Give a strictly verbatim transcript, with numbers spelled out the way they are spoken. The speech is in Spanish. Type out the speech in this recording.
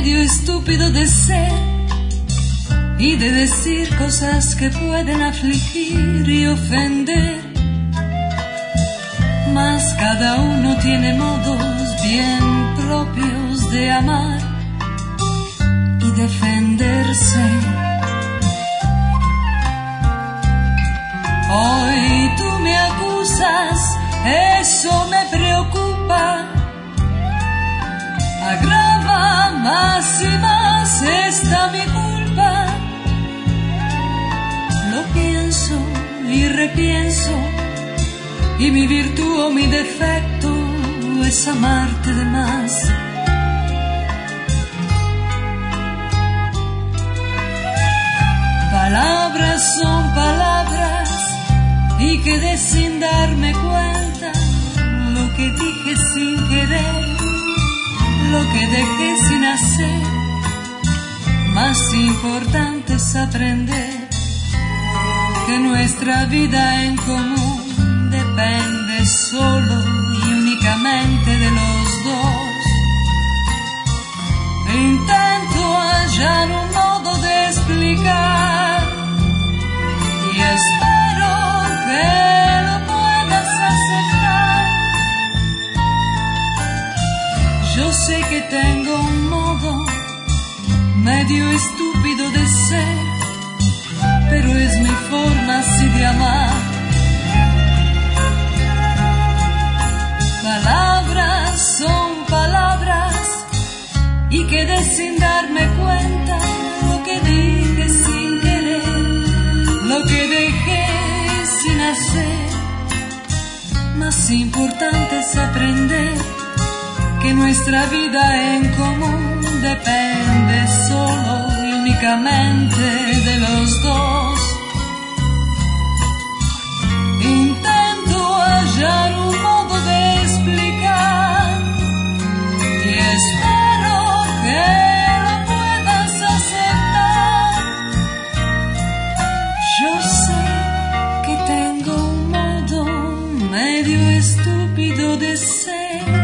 medio estúpido de ser y de decir cosas que pueden afligir y ofender. Mas cada uno tiene modos bien propios de amar y defenderse. Hoy tú me acusas, eso me preocupa. Agrava más y más esta mi culpa. Lo pienso y repienso, y mi virtud o mi defecto es amarte de más. Palabras son palabras, y quedé sin darme cuenta lo que dije sin querer, lo que dejé sin hacer. Más importante es aprender que nuestra vida en común depende solo y únicamente de los dos. Intento hallar un modo de explicar y espero que lo puedas aceptar. Yo sé que tengo un modo medio estúpido de ser, pero es mi forma así de amar. Palabras son palabras, y quedé sin darme cuenta lo que dije sin querer, lo que dejé sin hacer. Más importante es aprender que nuestra vida en común depende solo y únicamente de los dos. Intento hallar un modo de explicar y espero que lo puedas aceptar. Yo sé que tengo un modo medio estúpido de ser,